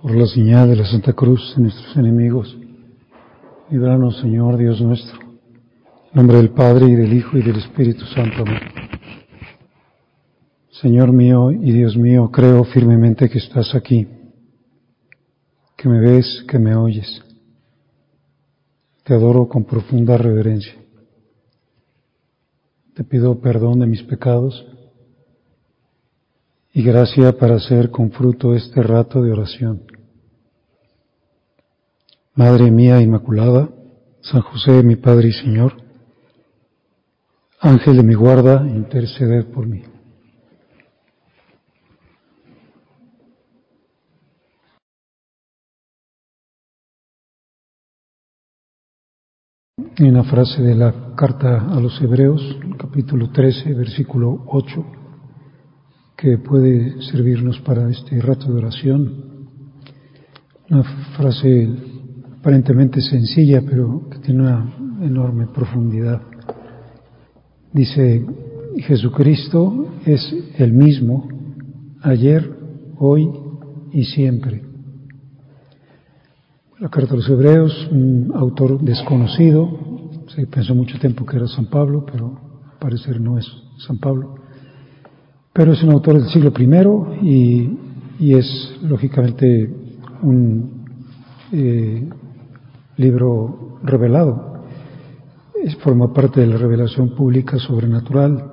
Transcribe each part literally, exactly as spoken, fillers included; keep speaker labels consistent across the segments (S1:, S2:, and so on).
S1: Por la señal de la Santa Cruz de nuestros enemigos, líbranos, Señor Dios nuestro. En nombre del Padre, y del Hijo, y del Espíritu Santo. Amén. Señor mío y Dios mío, creo firmemente que estás aquí, que me ves, que me oyes. Te adoro con profunda reverencia. Te pido perdón de mis pecados y gracia para hacer con fruto este rato de oración. Madre mía Inmaculada, San José, mi Padre y Señor, Ángel de mi guarda, interceded por mí. Hay una frase de la carta a los Hebreos, capítulo trece, versículo ocho, que puede servirnos para este rato de oración. Una frase aparentemente sencilla, pero que tiene una enorme profundidad. Dice: Jesucristo es el mismo ayer, hoy y siempre. La carta a los Hebreos, un autor desconocido, se pensó mucho tiempo que era San Pablo, pero al parecer no es San Pablo. Pero es un autor del siglo primero y, y es lógicamente un eh, libro revelado. Es, forma parte de la revelación pública sobrenatural.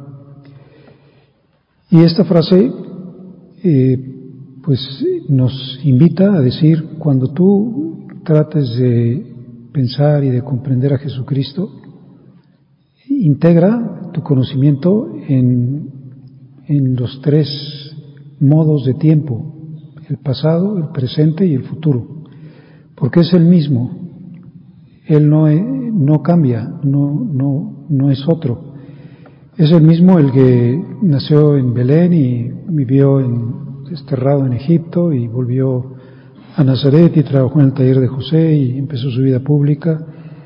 S1: Y esta frase eh, pues nos invita a decir: cuando tú trates de pensar y de comprender a Jesucristo, integra tu conocimiento en, en los tres modos de tiempo: el pasado, el presente y el futuro, porque es el mismo. Él no, es, no cambia, no, no, no es otro. Es el mismo el que nació en Belén y vivió en, desterrado en Egipto y volvió a Nazaret y trabajó en el taller de José y empezó su vida pública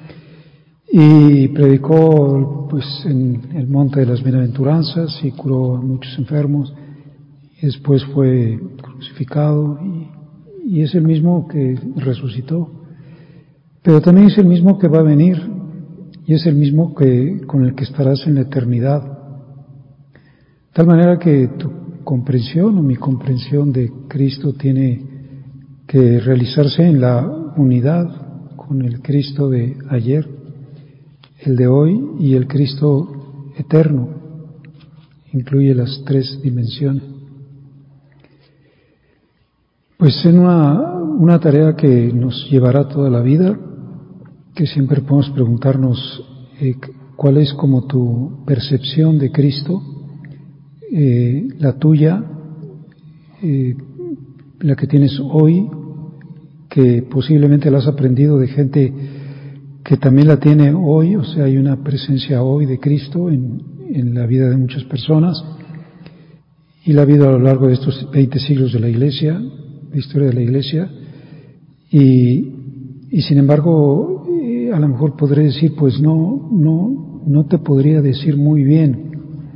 S1: y predicó pues en el monte de las bienaventuranzas y curó a muchos enfermos, y después fue crucificado y, y es el mismo que resucitó, pero también es el mismo que va a venir y es el mismo que con el que estarás en la eternidad. De tal manera que tu comprensión o mi comprensión de Cristo tiene que realizarse en la unidad con el Cristo de ayer, el de hoy y el Cristo eterno. Incluye las tres dimensiones. Pues es una, una tarea que nos llevará toda la vida, que siempre podemos preguntarnos eh, cuál es como tu percepción de Cristo, eh, la tuya, eh, la que tienes hoy, que posiblemente la has aprendido de gente que también la tiene hoy. O sea, hay una presencia hoy de Cristo en, en la vida de muchas personas, y la vida a lo largo de estos veinte siglos de la Iglesia, de historia de la Iglesia, y, y sin embargo, eh, a lo mejor podré decir, pues no, no, no te podría decir muy bien,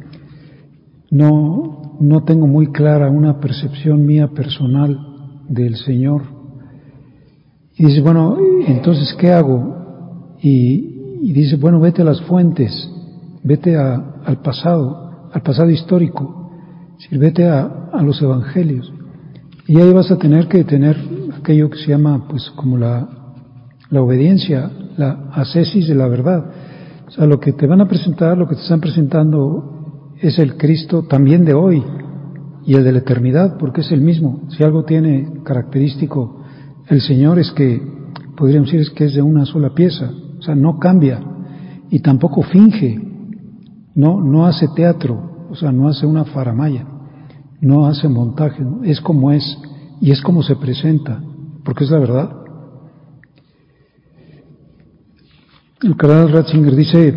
S1: no, no tengo muy clara una percepción mía personal del Señor. Y dice, bueno, entonces, ¿qué hago? Y, y dice, bueno, vete a las fuentes, vete a, al pasado, al pasado histórico, es decir, vete a, a los evangelios. Y ahí vas a tener que tener aquello que se llama, pues, como la, la obediencia, la ascesis de la verdad. O sea, lo que te van a presentar, lo que te están presentando es el Cristo también de hoy y el de la eternidad, porque es el mismo. Si algo tiene característico el Señor es que, podríamos decir, es que es de una sola pieza, o sea, no cambia y tampoco finge, no, no hace teatro, o sea, no hace una faramaya, no hace montaje, ¿no? Es como es y es como se presenta, porque es la verdad. El cardenal Ratzinger dice: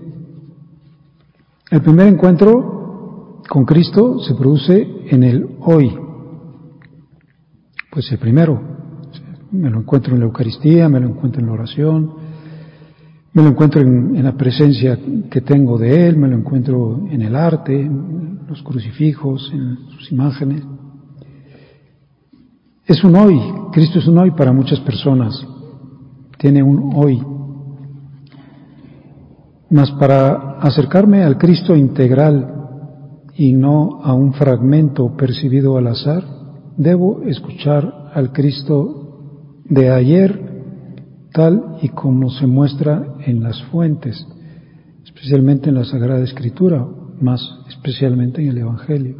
S1: el primer encuentro con Cristo se produce en el hoy, pues el primero. Me lo encuentro en la Eucaristía, me lo encuentro en la oración, me lo encuentro en, en la presencia que tengo de Él, me lo encuentro en el arte, en los crucifijos, en sus imágenes. Es un hoy, Cristo es un hoy para muchas personas, tiene un hoy. Mas para acercarme al Cristo integral y no a un fragmento percibido al azar, debo escuchar al Cristo de ayer tal y como se muestra en las fuentes, especialmente en la Sagrada Escritura, más especialmente en el Evangelio.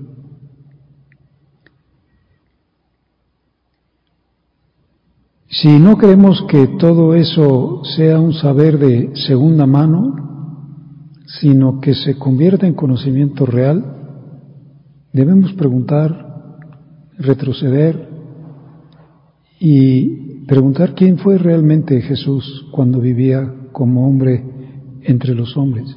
S1: Si no queremos que todo eso sea un saber de segunda mano, sino que se convierta en conocimiento real, debemos preguntar, retroceder y preguntar quién fue realmente Jesús cuando vivía como hombre entre los hombres.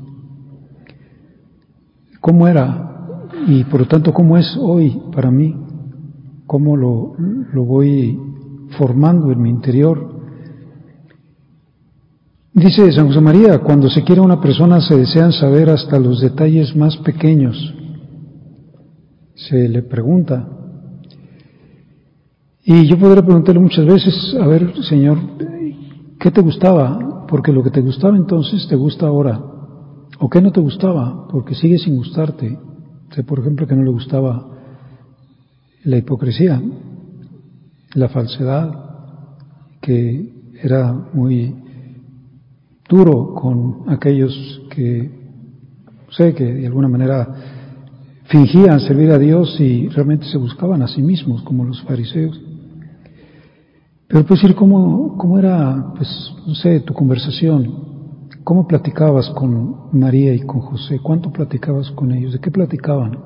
S1: ¿Cómo era? Y por lo tanto, ¿cómo es hoy para mí? ¿Cómo lo, lo voy formando en mi interior? Dice San José María, cuando se quiere a una persona se desean saber hasta los detalles más pequeños. Se le pregunta. Y yo podré preguntarle muchas veces, a ver, Señor, ¿qué te gustaba? Porque lo que te gustaba entonces te gusta ahora. ¿O qué no te gustaba? Porque sigue sin gustarte. Sé, por ejemplo, que no le gustaba la hipocresía, la falsedad, que era muy duro con aquellos que, no sé, que de alguna manera fingían servir a Dios y realmente se buscaban a sí mismos, como los fariseos. Pero puedes decir, ¿cómo, cómo era, pues, no sé, tu conversación? ¿Cómo platicabas con María y con José? ¿Cuánto platicabas con ellos? ¿De qué platicaban?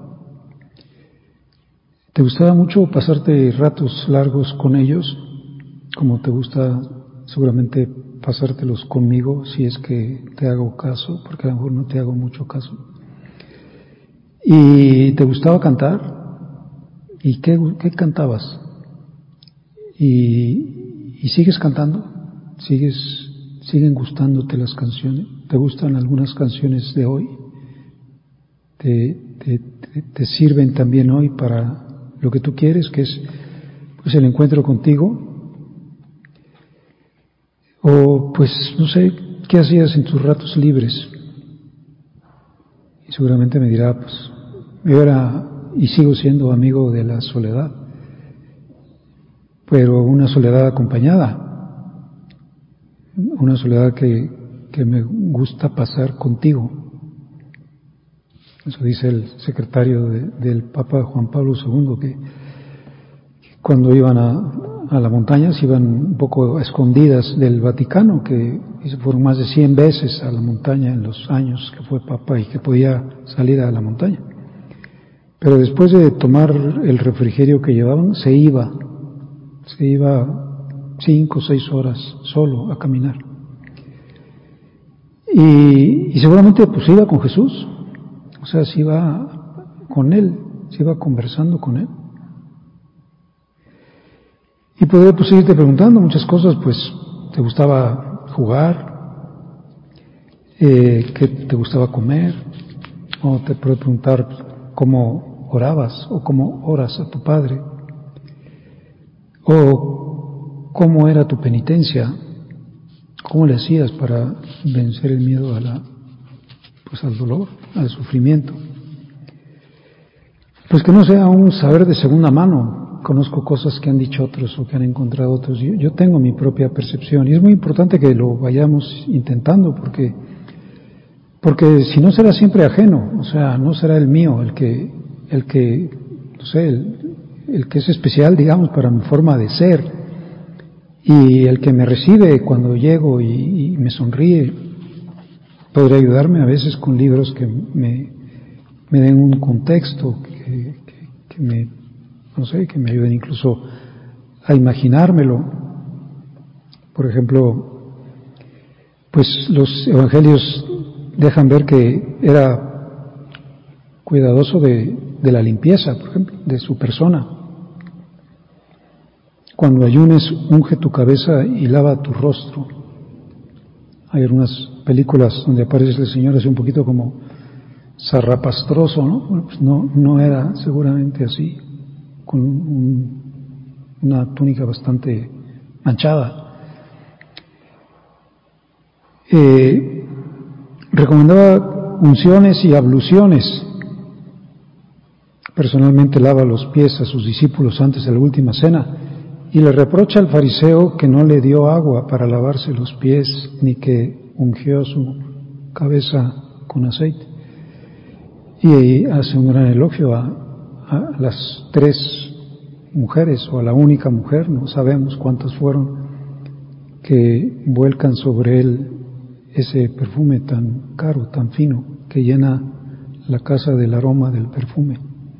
S1: ¿Te gustaba mucho pasarte ratos largos con ellos? Como te gusta seguramente pasártelos conmigo, si es que te hago caso, porque a lo mejor no te hago mucho caso. ¿Y te gustaba cantar? ¿Y qué, qué cantabas? ¿Y, y sigues cantando? ¿Sigues, siguen gustándote las canciones? ¿Te gustan algunas canciones de hoy? ¿Te, te, te, te sirven también hoy para lo que tú quieres, que es pues el encuentro contigo? O pues, no sé, ¿qué hacías en tus ratos libres? Y seguramente me dirá, pues, yo era y sigo siendo amigo de la soledad, pero una soledad acompañada, una soledad que, que me gusta pasar contigo. Eso dice el secretario de, del Papa Juan Pablo segundo, que cuando iban a, a la montaña se iban un poco a escondidas del Vaticano, que fueron más de cien veces a la montaña en los años que fue Papa y que podía salir a la montaña. Pero después de tomar el refrigerio que llevaban, se iba, se iba cinco o seis horas solo a caminar. Y, y seguramente pues iba con Jesús, o sea, se iba con Él, se iba conversando con Él. Y podría pues irte preguntando muchas cosas, pues, ¿te gustaba jugar? Eh, ¿qué te gustaba comer? O te puedo preguntar cómo orabas o cómo oras a tu Padre. O cómo era tu penitencia, cómo le hacías para vencer el miedo a la, pues al dolor, al sufrimiento. Pues que no sea un saber de segunda mano. Conozco cosas que han dicho otros o que han encontrado otros. Yo, yo tengo mi propia percepción y es muy importante que lo vayamos intentando porque, porque si no será siempre ajeno, o sea, no será el mío el que, el que, no sé, el, el que es especial, digamos, para mi forma de ser y el que me recibe cuando llego y, y me sonríe. Podría ayudarme a veces con libros que me, me den un contexto, que, que, que me no sé, que me ayuden incluso a imaginármelo. Por ejemplo, pues los evangelios dejan ver que era cuidadoso de, de la limpieza, por ejemplo, de su persona. Cuando ayunes, unge tu cabeza y lava tu rostro. Hay algunas películas donde aparece el Señor así un poquito como zarrapastroso, ¿no? Bueno, pues no, no era seguramente así, con un una túnica bastante manchada. Eh, recomendaba unciones y abluciones. Personalmente lava los pies a sus discípulos antes de la última cena y le reprocha al fariseo que no le dio agua para lavarse los pies ni que ungió su cabeza con aceite. Y hace un gran elogio a, a las tres mujeres o a la única mujer, no sabemos cuántas fueron, que vuelcan sobre él ese perfume tan caro, tan fino, que llena la casa del aroma del perfume.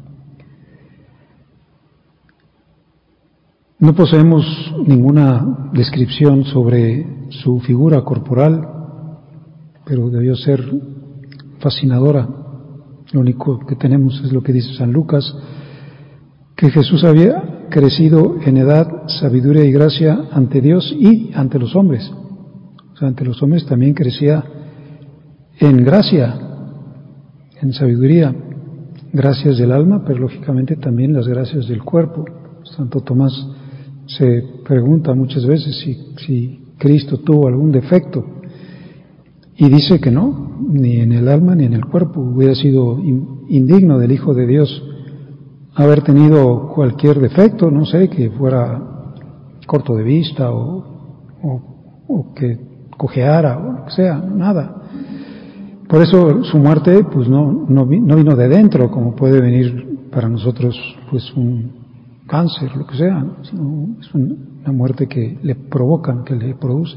S1: No poseemos ninguna descripción sobre su figura corporal, pero debió ser fascinadora. Lo único que tenemos es lo que dice San Lucas, que Jesús había crecido en edad, sabiduría y gracia ante Dios y ante los hombres. O sea, ante los hombres también crecía en gracia, en sabiduría, gracias del alma, pero lógicamente también las gracias del cuerpo. Santo Tomás se pregunta muchas veces si, si Cristo tuvo algún defecto y dice que no, ni en el alma ni en el cuerpo. Hubiera sido indigno del Hijo de Dios haber tenido cualquier defecto, no sé, que fuera corto de vista o, o, o que cojeara o lo que sea, nada. Por eso su muerte pues no, no, no vino de dentro, como puede venir para nosotros pues un cáncer, lo que sea, sino es una muerte que le provocan, que le produce.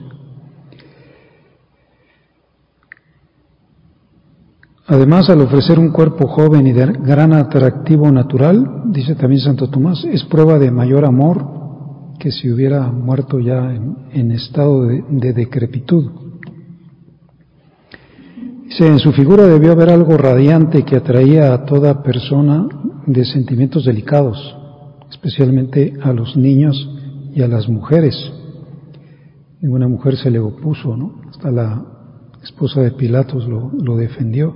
S1: Además, al ofrecer un cuerpo joven y de gran atractivo natural, dice también Santo Tomás, es prueba de mayor amor que si hubiera muerto ya en, en estado de, de decrepitud. Dice, en su figura debió haber algo radiante que atraía a toda persona de sentimientos delicados, especialmente a los niños y a las mujeres. Ninguna mujer se le opuso, ¿no? Hasta la esposa de Pilatos lo, lo defendió.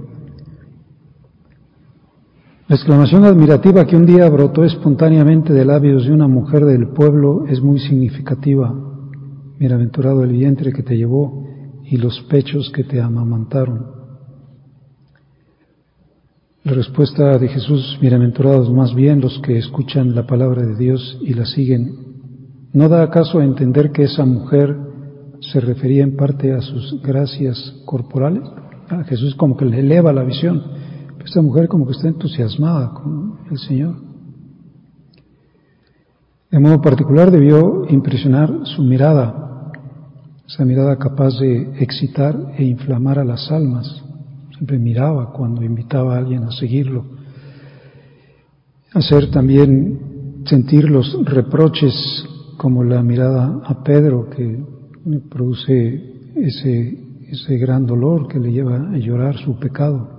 S1: La exclamación admirativa que un día brotó espontáneamente de labios de una mujer del pueblo es muy significativa. Bienaventurado el vientre que te llevó y los pechos que te amamantaron. La respuesta de Jesús, bienaventurados más bien los que escuchan la palabra de Dios y la siguen, ¿no da acaso a entender que esa mujer se refería en parte a sus gracias corporales? A Jesús como que le eleva la visión, pero esta mujer como que está entusiasmada con el Señor. De modo particular debió impresionar su mirada, esa mirada capaz de excitar e inflamar a las almas. Siempre miraba cuando invitaba a alguien a seguirlo. Hacer también sentir los reproches como la mirada a Pedro que produce ese, ese gran dolor que le lleva a llorar su pecado.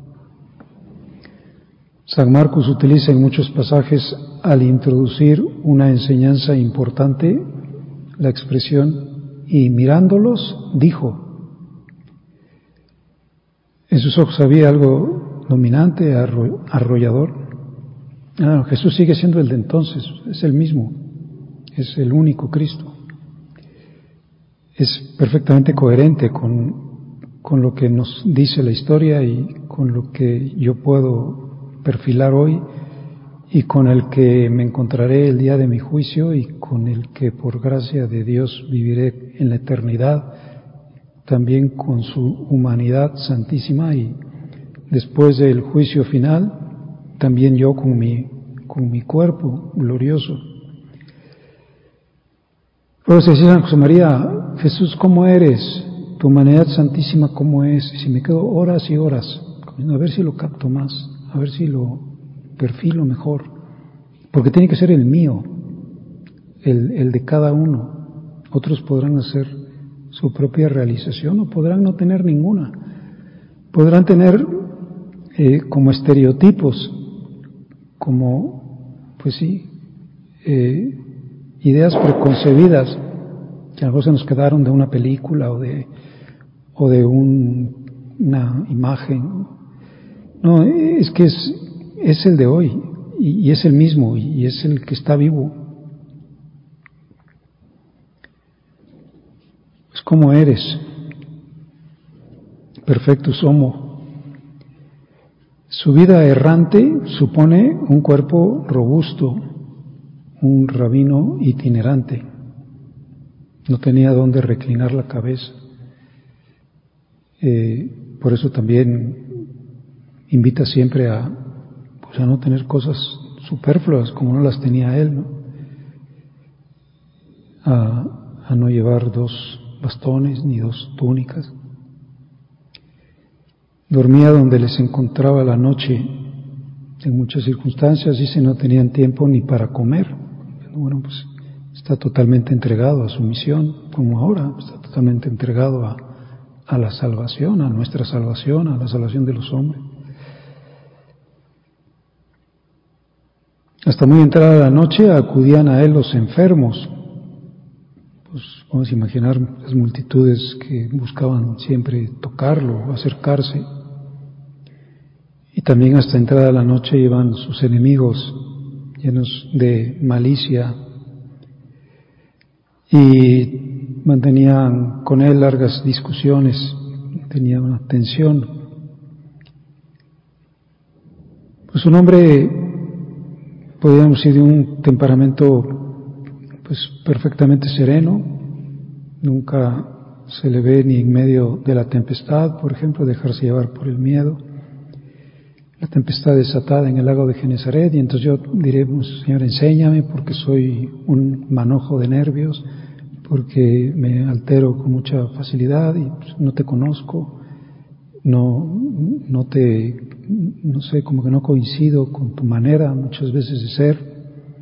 S1: San Marcos utiliza en muchos pasajes al introducir una enseñanza importante la expresión y mirándolos dijo. En sus ojos había algo dominante, arrollador. Ah, Jesús sigue siendo el de entonces, es el mismo, es el único Cristo. Es perfectamente coherente con, con lo que nos dice la historia y con lo que yo puedo perfilar hoy y con el que me encontraré el día de mi juicio y con el que por gracia de Dios viviré en la eternidad, también con su humanidad santísima y después del juicio final, también yo con mi, con mi cuerpo glorioso. Por eso decía San José María, Jesús, ¿cómo eres? Tu humanidad santísima, ¿cómo es? Y si me quedo horas y horas, a ver si lo capto más, a ver si lo perfilo mejor, porque tiene que ser el mío, el, el de cada uno. Otros podrán hacer su propia realización o podrán no tener ninguna. Podrán tener eh, como estereotipos, como, pues sí, eh, ideas preconcebidas que a lo mejor se nos quedaron de una película o de, o de un, una imagen. No, es que es, es el de hoy y, y es el mismo y es el que está vivo. como eres, perfectus homo. Su vida errante supone un cuerpo robusto, un rabino itinerante. No tenía dónde reclinar la cabeza. Eh, por eso también invita siempre a, pues a no tener cosas superfluas como no las tenía él, ¿no? A, a no llevar dos bastones ni dos túnicas. Dormía donde les encontraba la noche. En muchas circunstancias, dice, no tenían tiempo ni para comer. Bueno, pues está totalmente entregado a su misión, como ahora, está totalmente entregado a, a la salvación, a nuestra salvación, a la salvación de los hombres. Hasta muy entrada la noche acudían a él los enfermos. Pues vamos a imaginar las multitudes que buscaban siempre tocarlo, acercarse. Y también hasta entrada la noche iban sus enemigos llenos de malicia y mantenían con él largas discusiones, tenían una tensión. Pues un hombre, podríamos decir, de un temperamento pues perfectamente sereno, nunca se le ve ni en medio de la tempestad, por ejemplo, dejarse llevar por el miedo. La tempestad desatada en el lago de Genesaret, y entonces yo diré, pues, Señor, enséñame porque soy un manojo de nervios, porque me altero con mucha facilidad y pues, no te conozco, no, no te, no sé, como que no coincido con tu manera muchas veces de ser.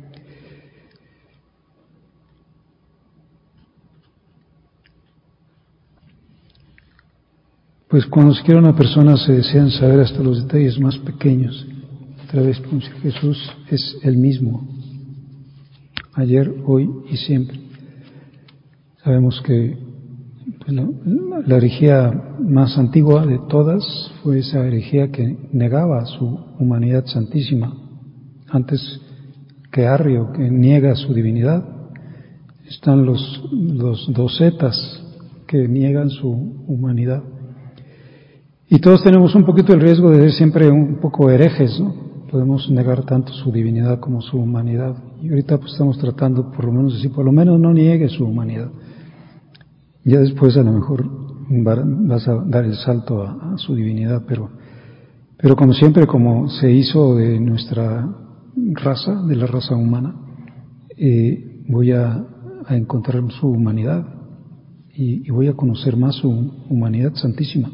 S1: Pues cuando se quiere una persona se desean saber hasta los detalles más pequeños. Otra vez, pues, Jesús es el mismo, ayer, hoy y siempre. Sabemos que pues, la, la herejía más antigua de todas fue esa herejía que negaba su humanidad santísima. Antes que Arrio, que niega su divinidad, están los, los docetas que niegan su humanidad. Y todos tenemos un poquito el riesgo de ser siempre un poco herejes, ¿no? Podemos negar tanto su divinidad como su humanidad. Y ahorita pues estamos tratando por lo menos decir, por lo menos no niegue su humanidad. Ya después a lo mejor vas a dar el salto a, a su divinidad, pero, pero como siempre, como se hizo de nuestra raza, de la raza humana, eh, voy a, a encontrar su humanidad y, y voy a conocer más su humanidad santísima.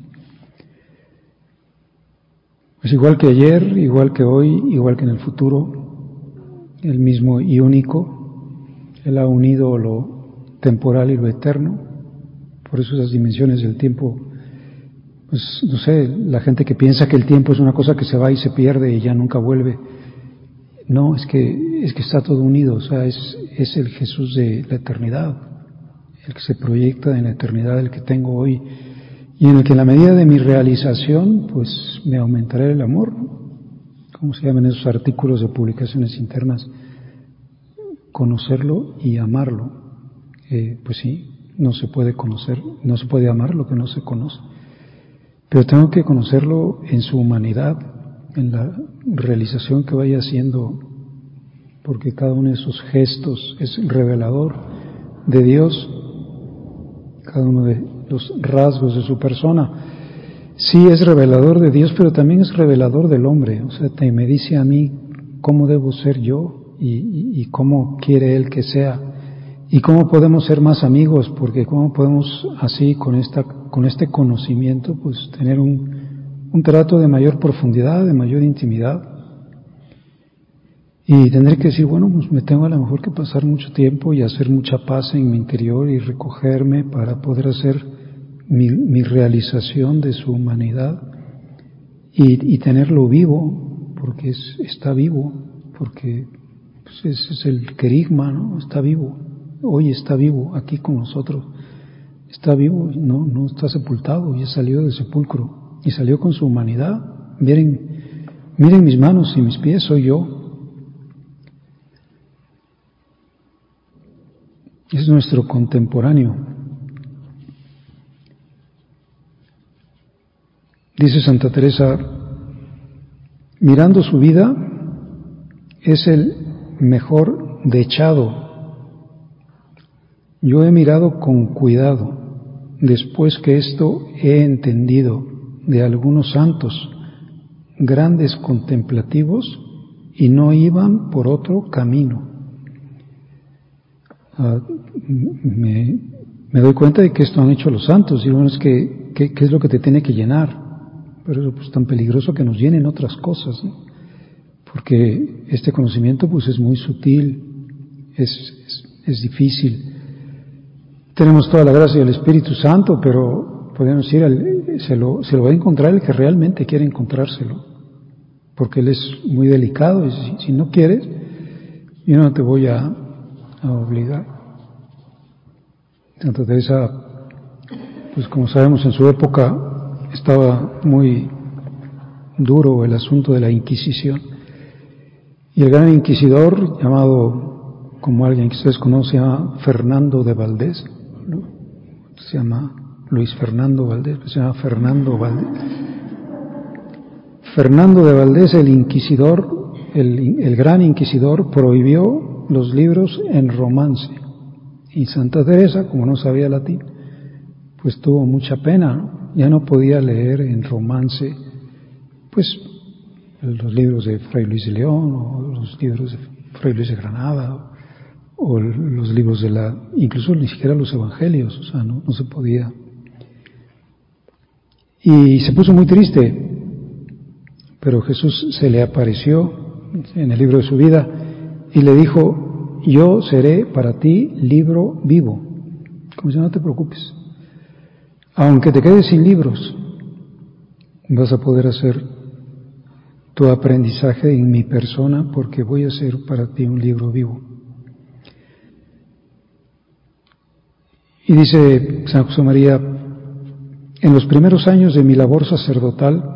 S1: Pues igual que ayer, igual que hoy, igual que en el futuro, el mismo y único, Él ha unido lo temporal y lo eterno. Por eso esas dimensiones del tiempo, pues no sé, la gente que piensa que el tiempo es una cosa que se va y se pierde y ya nunca vuelve. No, es que, es que está todo unido, o sea, es, es el Jesús de la eternidad, el que se proyecta en la eternidad, el que tengo hoy, y en el que en la medida de mi realización, pues me aumentará el amor. ¿Cómo se llaman esos artículos de publicaciones internas? Conocerlo y amarlo. Eh, pues sí, no se puede conocer, no se puede amar lo que no se conoce. Pero tengo que conocerlo en su humanidad, en la realización que vaya haciendo, porque cada uno de esos gestos es revelador de Dios, cada uno de los rasgos de su persona. Sí es revelador de Dios, pero también es revelador del hombre. O sea, te, me dice a mí cómo debo ser yo y, y, y cómo quiere Él que sea y cómo podemos ser más amigos, porque cómo podemos así con esta con este conocimiento pues tener un, un trato de mayor profundidad, de mayor intimidad. Y tendré que decir, bueno, pues me tengo a lo mejor que pasar mucho tiempo y hacer mucha paz en mi interior y recogerme para poder hacer mi, mi realización de su humanidad y, y tenerlo vivo, porque es, está vivo, porque pues ese es el querigma, ¿no? Está vivo, hoy está vivo aquí con nosotros, está vivo, no, no está sepultado, ya salió del sepulcro y salió con su humanidad. Miren, miren mis manos y mis pies, soy yo. Es nuestro contemporáneo. Dice Santa Teresa, mirando su vida, es el mejor dechado. Yo he mirado con cuidado, después que esto he entendido de algunos santos, grandes contemplativos, y no iban por otro camino. Uh, me, me doy cuenta de que esto han hecho los santos, y bueno, es que, que, que es lo que te tiene que llenar, pero es pues, tan peligroso que nos llenen otras cosas, ¿no? Porque este conocimiento pues es muy sutil, es, es, es difícil. Tenemos toda la gracia del Espíritu Santo, pero podemos decir, al, se, lo, se lo va a encontrar el que realmente quiere encontrárselo, porque Él es muy delicado, y si, si no quieres, yo no te voy a, a obligar. Santa Teresa, pues como sabemos, en su época estaba muy duro el asunto de la Inquisición, y el gran inquisidor, llamado, como alguien que ustedes conocen, se llama Fernando de Valdés, ¿no? Se llama Luis Fernando Valdés, se llama Fernando Valdés. Fernando de Valdés, el inquisidor, el, el gran inquisidor, prohibió los libros en romance. Y Santa Teresa, como no sabía latín, pues tuvo mucha pena, ¿no? Ya no podía leer en romance, pues, los libros de Fray Luis de León, o los libros de Fray Luis de Granada, o, o los libros de la, incluso ni siquiera los evangelios, o sea, no, no se podía. Y se puso muy triste. Pero Jesús se le apareció en el libro de su vida y le dijo, yo seré para ti libro vivo. Como si no te preocupes. Aunque te quedes sin libros, vas a poder hacer tu aprendizaje en mi persona porque voy a ser para ti un libro vivo. Y dice San José María, en los primeros años de mi labor sacerdotal,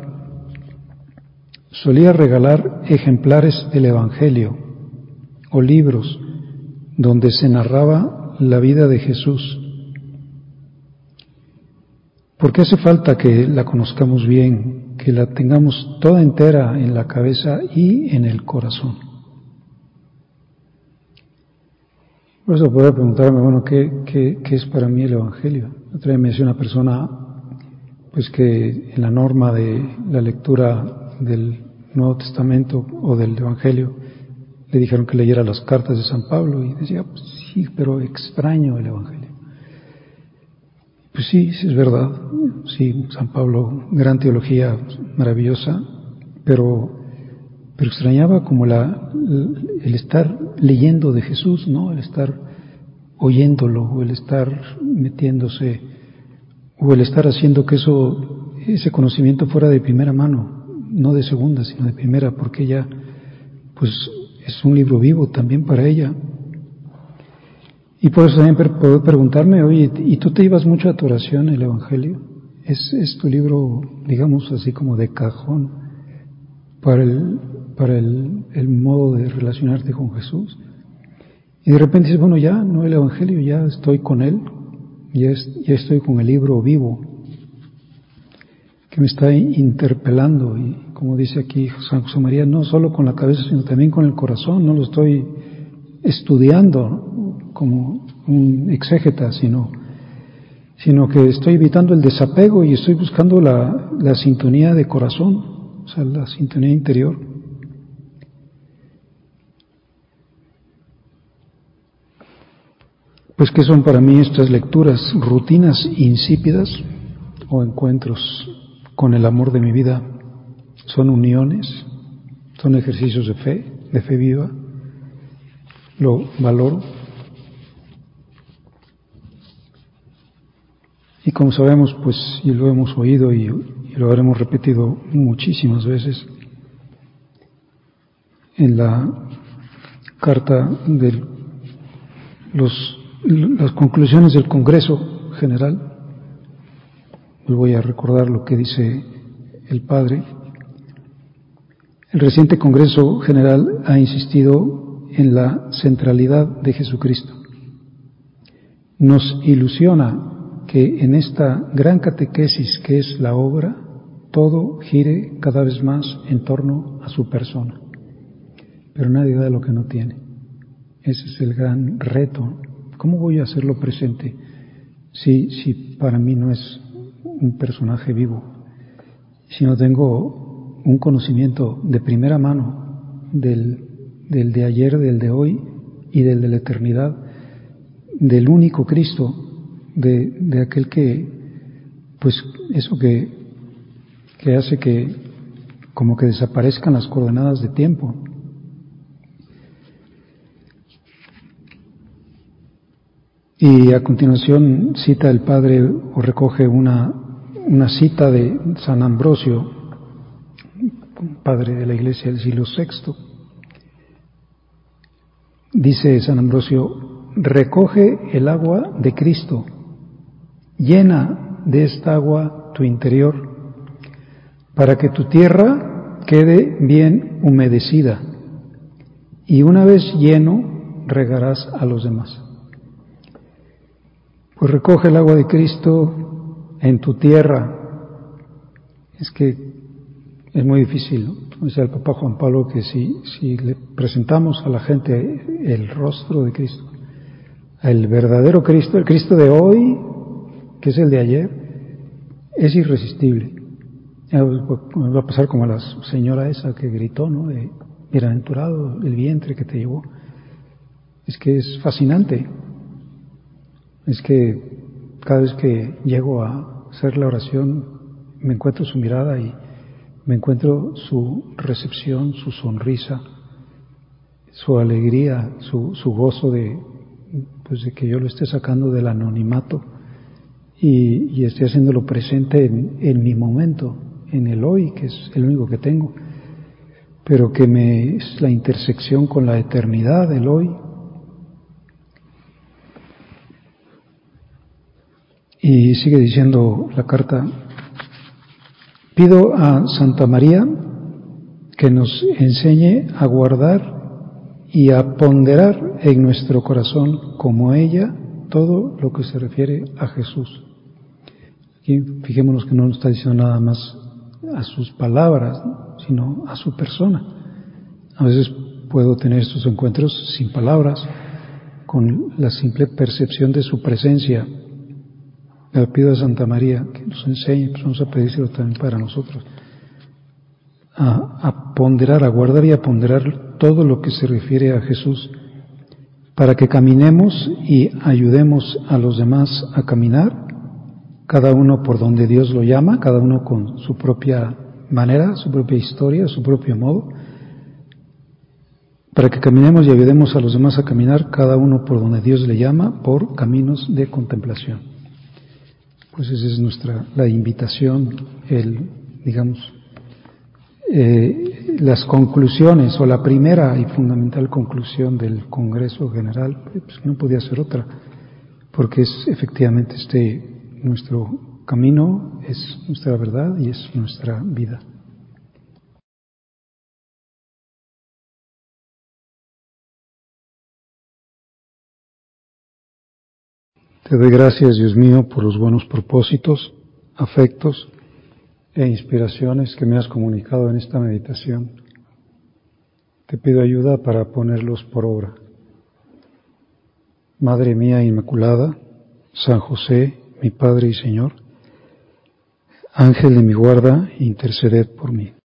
S1: solía regalar ejemplares del Evangelio o libros donde se narraba la vida de Jesús, porque hace falta que la conozcamos bien, que la tengamos toda entera en la cabeza y en el corazón. Por eso puedo preguntarme, bueno, ¿qué, qué, qué es para mí el Evangelio? Otra vez me decía una persona, pues que en la norma de la lectura del Nuevo Testamento o del Evangelio le dijeron que leyera las cartas de San Pablo y decía, pues sí, pero extraño el Evangelio. Pues sí, sí es verdad, sí, San Pablo, gran teología maravillosa, pero, pero extrañaba como la, el estar leyendo de Jesús, ¿no? El estar oyéndolo, o el estar metiéndose, o el estar haciendo que eso, ese conocimiento fuera de primera mano, no de segunda, sino de primera, porque ella, pues, es un libro vivo también para ella. Y por eso también puedo preguntarme, oye, ¿y tú te ibas mucho a tu oración, el Evangelio? ¿Es, es tu libro, digamos, así como de cajón para el, para el, el modo de relacionarte con Jesús? Y de repente dices, bueno, ya, no el Evangelio, ya estoy con Él, ya, es, ya estoy con el libro vivo, que me está interpelando, y como dice aquí San José María, no solo con la cabeza, sino también con el corazón, no lo estoy estudiando, ¿no? Como un exégeta, sino, sino que estoy evitando el desapego y estoy buscando la, la sintonía de corazón, o sea, la sintonía interior. Pues, ¿qué son para mí estas lecturas? Rutinas insípidas o encuentros con el amor de mi vida. Son uniones, son ejercicios de fe, de fe viva. Lo valoro. Y como sabemos, pues, y lo hemos oído y, y lo habremos repetido muchísimas veces, en la carta de los, las conclusiones del Congreso General, les voy a recordar lo que dice el Padre. El reciente Congreso General ha insistido en la centralidad de Jesucristo. Nos ilusiona que en esta gran catequesis que es la obra, todo gire cada vez más en torno a su persona. Pero nadie da lo que no tiene. Ese es el gran reto. ¿Cómo voy a hacerlo presente si, si para mí no es un personaje vivo? Si no tengo un conocimiento de primera mano del, del de ayer, del de hoy y del de la eternidad, del único Cristo, de, de aquel que, pues eso que, que hace que como que desaparezcan las coordenadas de tiempo. Y a continuación cita el Padre o recoge una, una cita de San Ambrosio, Padre de la Iglesia del siglo sexto. Dice San Ambrosio: recoge el agua de Cristo, llena de esta agua tu interior, para que tu tierra quede bien humedecida, y una vez lleno regarás a los demás. Pues recoge el agua de Cristo en tu tierra. Es que es muy difícil, ¿no? Dice el Papa Juan Pablo que si, si le presentamos a la gente el rostro de Cristo, el verdadero Cristo, el Cristo de hoy, que es el de ayer, es irresistible. Va a pasar como a la señora esa que gritó, ¿no? De bienaventurado el vientre que te llevó. Es que es fascinante. Es que cada vez que llego a hacer la oración me encuentro su mirada y me encuentro su recepción, su sonrisa, su alegría, su, su gozo de, pues de que yo lo esté sacando del anonimato y, y esté haciéndolo presente en, en mi momento, en el hoy, que es el único que tengo, pero que me es la intersección con la eternidad del hoy. Y sigue diciendo la carta: pido a Santa María que nos enseñe a guardar y a ponderar en nuestro corazón, como ella, todo lo que se refiere a Jesús. Aquí fijémonos que no nos está diciendo nada más a sus palabras, sino a su persona. A veces puedo tener estos encuentros sin palabras, con la simple percepción de su presencia. Le pido a Santa María que nos enseñe, pues vamos a pedírselo también para nosotros, a, a ponderar, a guardar y a ponderar todo lo que se refiere a Jesús, para que caminemos y ayudemos a los demás a caminar, cada uno por donde Dios lo llama, cada uno con su propia manera, su propia historia, su propio modo, para que caminemos y ayudemos a los demás a caminar, cada uno por donde Dios le llama, por caminos de contemplación. Pues esa es nuestra, la invitación, el, digamos, eh, las conclusiones, o la primera y fundamental conclusión del Congreso General, pues no podía ser otra, porque es efectivamente este, nuestro camino, es nuestra verdad y es nuestra vida. Te doy gracias, Dios mío, por los buenos propósitos, afectos e inspiraciones que me has comunicado en esta meditación. Te pido ayuda para ponerlos por obra. Madre mía Inmaculada, San José, mi Padre y Señor, Ángel de mi guarda, interceded por mí.